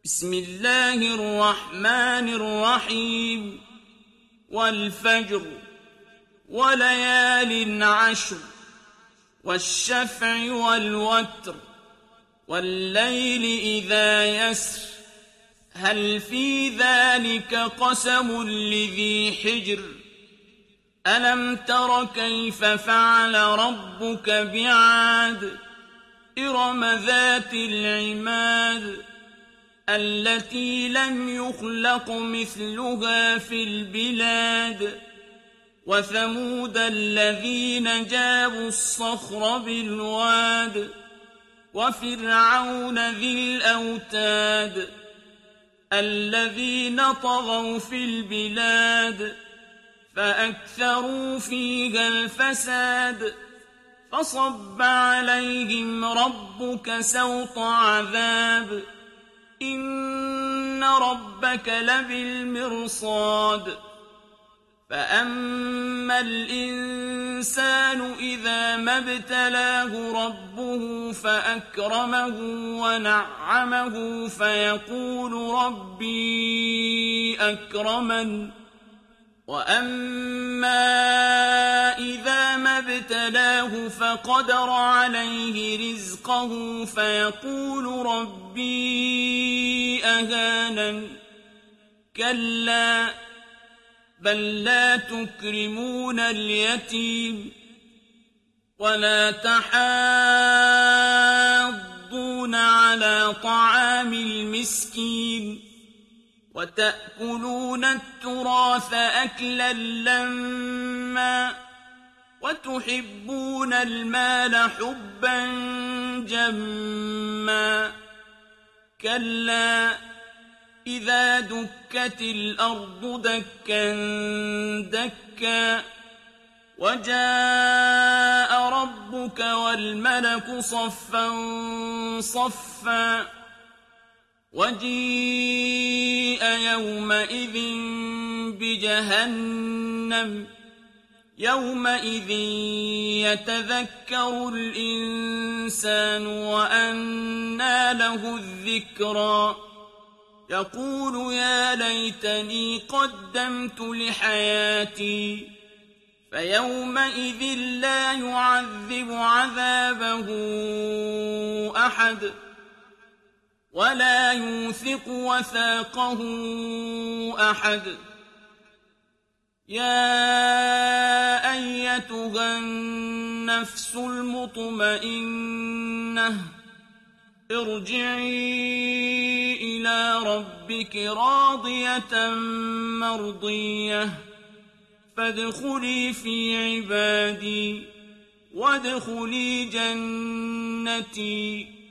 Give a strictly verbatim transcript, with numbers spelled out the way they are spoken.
بسم الله الرحمن الرحيم والفجر وليال عشر والشفع والوتر والليل إذا يسر هل في ذلك قسم لذي حجر ألم تر كيف فعل ربك بعاد إرم ذات العماد التي لم يخلق مثلها في البلاد وثمود الذين جابوا الصخر بالواد وفرعون ذي الأوتاد الذين طغوا في البلاد فأكثروا فيها الفساد فصب عليهم ربك سوط عذاب إن ربك لبالمرصاد فأما الإنسان إذا ما ابتلاه ربه فأكرمه ونعمه فيقول ربي أكرمن وأما إذا ما ابتلاه فقدر عليه رزقه فيقول ربي أهانن كلا بل لا تكرمون اليتيم ولا تحاضون على طعام المسكين وتأكلون التراث أكلا لما وتحبون المال حبا جما كلا إذا دكت الأرض دكا دكا وجاء ربك والملك صفا صفا وجيء يومئذ بجهنم يومئذ يتذكر الإنسان وأنى له الذكرى يقول يا ليتني قدمت لحياتي فيومئذ لا يعذب عذابه أحد ولا يوثق وثاقه أحد يا أيتها النفس المطمئنة ارجعي إلى ربك راضية مرضية فادخلي في عبادي وادخلي جنتي